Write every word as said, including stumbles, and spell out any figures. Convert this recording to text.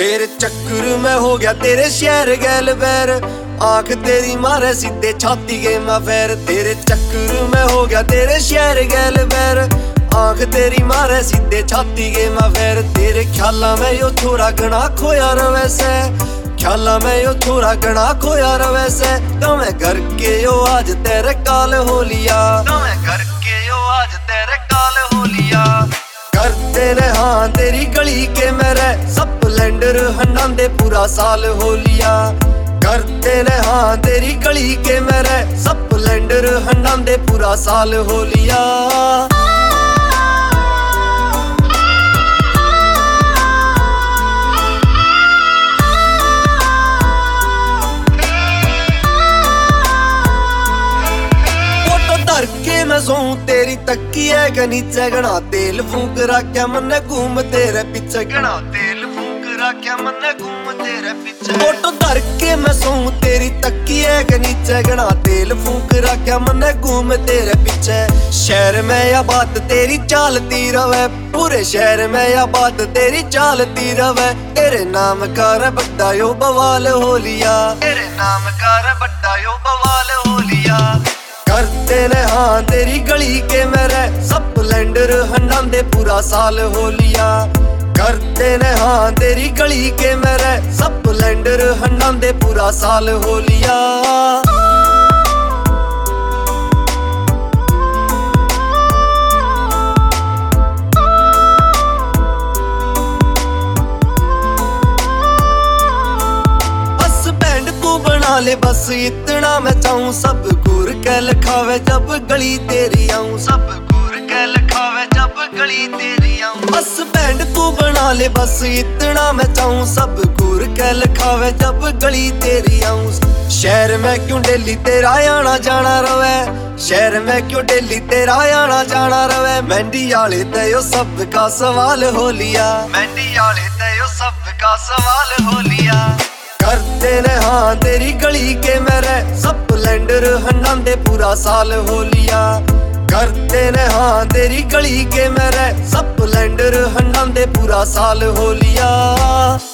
तेरे चक्कर में हो गया तेरे शहर गैल बैर, आंख तेरी मारे सीधे छाती के मैं फैर। तेरे चक्कर में हो गया तेरे शहर गैल बैर, आंख तेरी मारे सीधे छाती के मैं फैर। तेरे ख्याला में यो थोड़ा घना खोया रवे से, ख्याला में यो थोड़ा घना खोया रवे से। तो मैं घर के यो आज तेरे काल हो लिया, तो मैं घर के यो आज तेरे काल हो लिया। करते ने हाँ तेरी गली के मेरे स्प्लेंडर हंडांदे पूरा साल हो लिया। करते ने हाँ तेरी गली के मेरे स्प्लेंडर हंडांदे पूरा साल हो लिया। के मैं सोऊं तेरी तकिए के नीचे, घना तेल फूंक रख्या मन्ने घूम तेरे पीछे, घना तेल फूंक रख्या मन्ने घूम तेरे पीछे। फोटो धर के मैं सोऊं तेरी तकिए के नीचे, घना तेल फूंक रख्या मन्ने घूम तेरे पीछे। शहर में या बात तेरी चालती रवे, पूरे शहर में या बात तेरी चालती रवे। तेरे नाम का रे बड्डा यो बवाल हो लिया, तेरे नाम का रे बड्डा यो बवाल हो लिया। करते ने हाँ तेरी गली के मेरे स्प्लेंडर हंडांदे पूरा साल हो लिया। करते ने हाँ तेरी गली के मेरे स्प्लेंडर हंडांदे पूरा साल हो लिया। ले बस इतना मैं चाहूं, सब घूर के लिखावे जब गली तेरी आऊं, सब घूर के लिखावे जब गली तेरी आऊं। बस बैंड तू बना ले बस इतना मैं चाहूं, सब घूर के लिखावे जब गली तेरी आऊं। शहर में क्यों डेली तेरा आना जाना रवे, शहर में क्यों डेली तेरा आना जाना रवे। मेहंदी आले ते यो सब का सवाल हो लिया, मेहंदी आले ते यो सब का सवाल हो लिया। करते ने हाँ तेरी गली के मेरे स्प्लेंडर हंडांदे पूरा साल हो लिया। करते ने हाँ तेरी गली के मेरे स्प्लेंडर हंडांदे पूरा साल हो लिया।